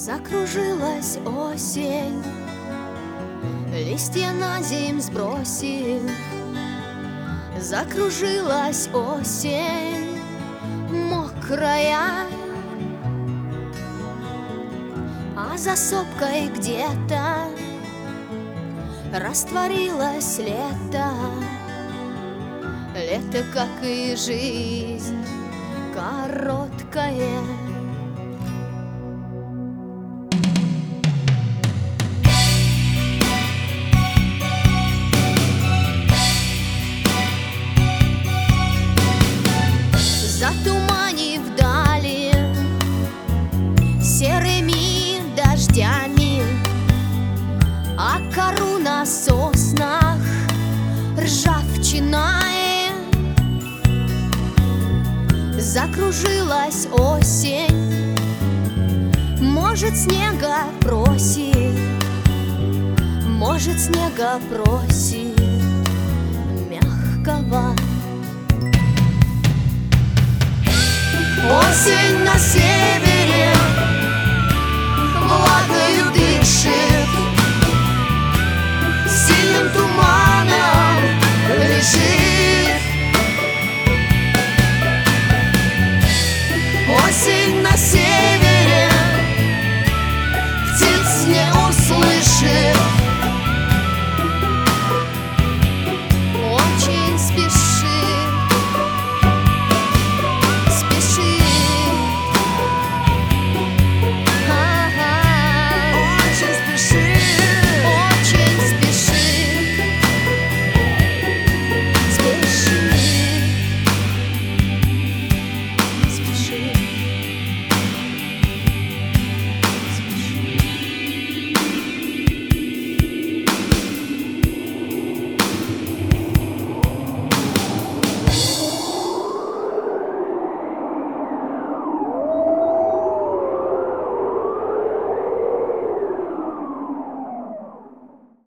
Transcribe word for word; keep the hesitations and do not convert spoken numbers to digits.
Закружилась осень, листья на земь сбросив. Закружилась осень, мокрая, а за сопкой где-то растворилось лето. Лето, как и жизнь, короткое. Затуманив вдали серыми дождями, а кору на соснах ржавчиной. Закружилась осень, может, снега просит, может, снега просит мягкого. Осень на севере влагою дышит, синим туманом лежит. Осень на севере